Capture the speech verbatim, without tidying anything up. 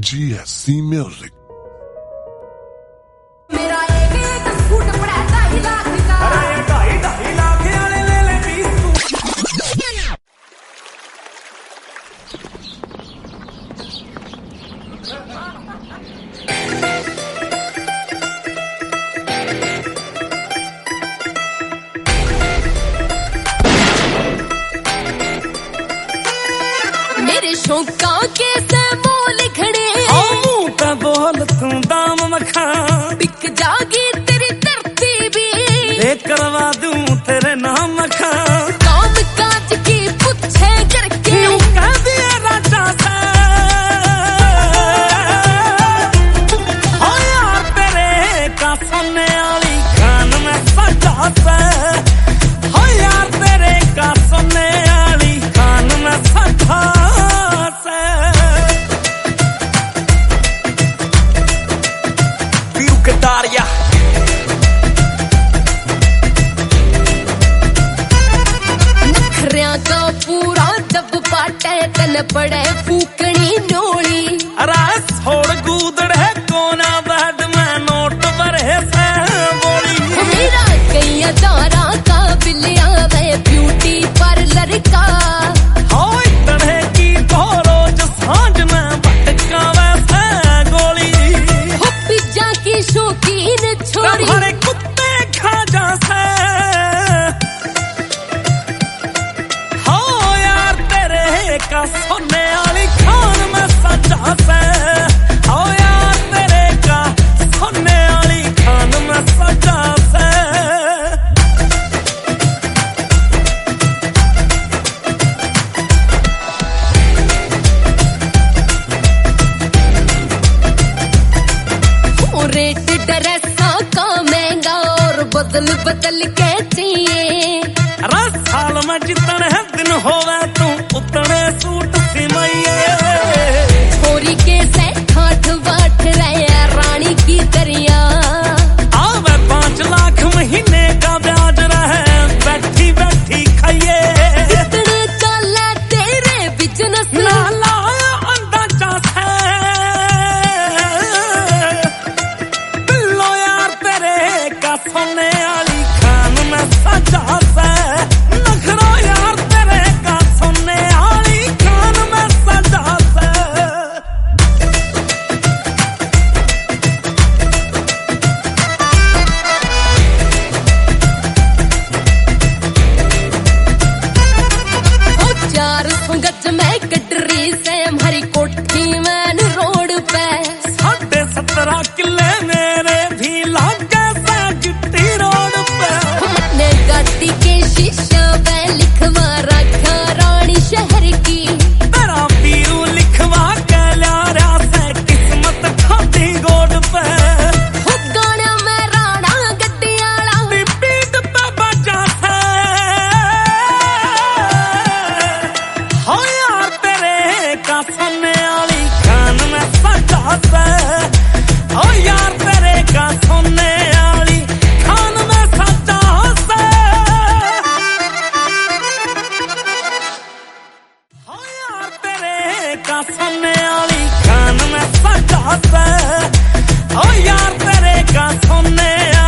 G S C Music. मेरे शौका के से मोल खड़े मुंह पे बोल तू दाम मखा बिक जागी तेरी धरती भी ले करवा दूं तेरे नाम मखा काम काज की पूछे करके यूं कह दिया राजा से हो यार तेरे का सोने वाली खान में सजा से हो यार तेरे का सोने वाली खान में सजा Daria नखरिया का पूरा जब पाटे तन पड़े फूकनी नोली अरे छोड़ गूदड़े कोना बैड में नोट भरे से बोली मेरा कई तारा का बिलिया वे ब्यूटी पार्लर का हो इतने की तो रोज सांझ में भटका वैसे गोली हो पिज्जा की शौकीन छोरी हमारे कुत्ते खा जा से हो यार तेरे का सोने वाली खान में सजा से हो यार तेरे का सोने वाली खान में सजा से रेट ड्रेसा का महंगा और बदल बदल के चाहिए रस साल में जितने दिन होवे तू उतने सूट सिमइए छोरी के से ठाठ बाट रहे रानी की दरिया आवे पांच लाख महीने का ब्याज रहे बैठी बैठी खाइए इतने चले तेरे बिजनेस ना लाया अंदाजा से बिल्लो यार तेरे का सोने वाली खान में सजा से नखरो यार तेरे का सोने वाली खान में सजा से चार गज में कटरी से हमारी कोठी मैन रोड पे साढ़े सत्रह किले मेरे भी लागे से गिट्टी रोड पे हमने गाड़ी के शीशा पे लिखवा रखा रानी शहर की तेरा पीरू लिखवा के ल्यारा से किस्मत खाती गोड पे हो गाना में राणा गद्दियाला पीठ पे बजा से हो यार तेरे का सोने वाली खान में सजा से हो यार तेरे का सोने वाली खान में सजा से हो यार तेरे का सोने वाली खान में सजा से हो यार तेरे का सोने